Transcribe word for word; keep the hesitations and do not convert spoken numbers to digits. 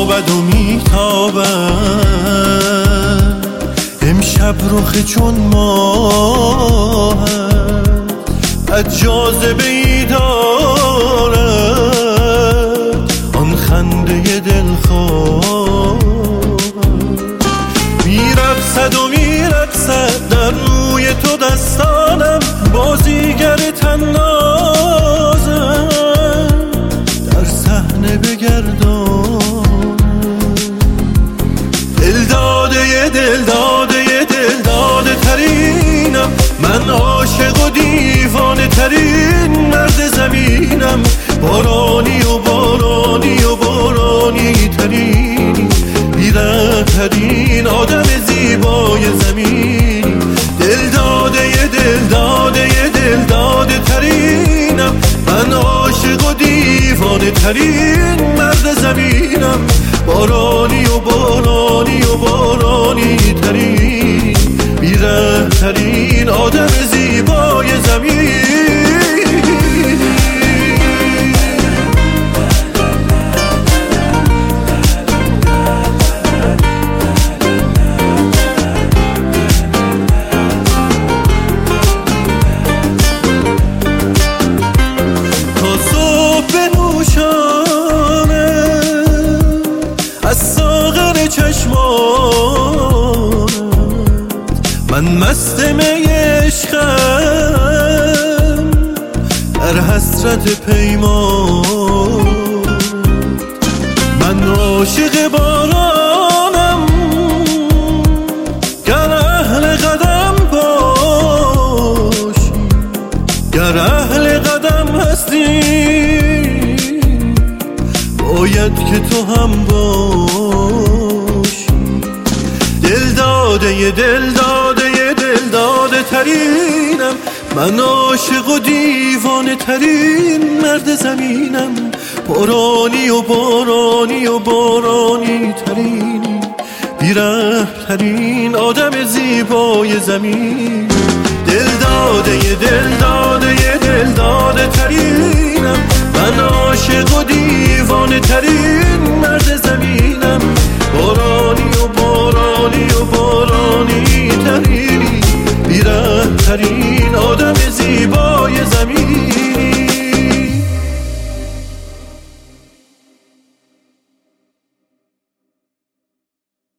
میتابد و میتابد، امشب رخ چون ماه از جاذبه ای دارد آن خنده دلخواه. میرقصد و میرقصد در روی تو دستانم، بازیگر طنازم در صحنه بگردان. دلداده دلداده دلداده ترینم، من عاشق و دیوانه ترین مرد زمینم. بارانی و بارانی و بارانی ترین، بی‌ره ترین آدم زیبای زمین. دلداده دلداده دلداده ترینم، من عاشق و دیوانه ترین مرد زمینم. بارانی و بارانی و بارانی ترین، بی‌ره ترین آدم زیبای زمین. من مست می عشقم در حسرت پیمان. من عاشق بارانم گر اهل قدم باشی، گر اهل قدم هستی باید که تو هم باشی. دلداده دلداده دلداده ترینم، من عاشق و دیوانه ترین مرد زمینم. بارانی و بارانی و بارانی ترین، بی‌ره ترین آدم زیبای زمین. دلداده دلداده